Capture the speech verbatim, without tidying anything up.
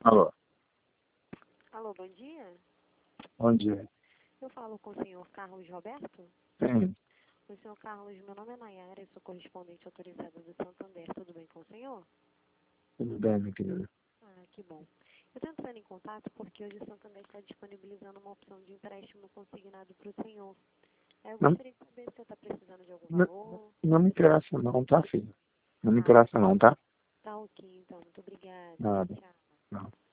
Alô, Alô, bom dia. bom dia. Eu falo com o senhor Carlos Roberto? Sim, O senhor Carlos, meu nome é Nayara, eu sou correspondente autorizada do Santander. Tudo bem com o senhor? tudo bem, meu querido. Ah, que bom. Eu estou entrando em contato porque hoje o Santander está disponibilizando uma opção de empréstimo consignado para o senhor. Eh, Eu Não, gostaria de saber se o senhor está precisando de algum não, valor. não me interessa não, tá, filho? Não me Ah, interessa não, tá? tá ok, então. Muito obrigada. Nada, Tchau. não.